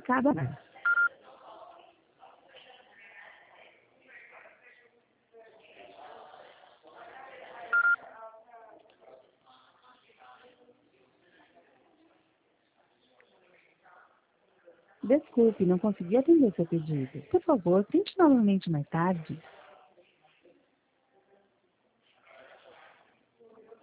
cada vez. Desculpe, não consegui atender seu pedido. Por favor, tente novamente mais tarde.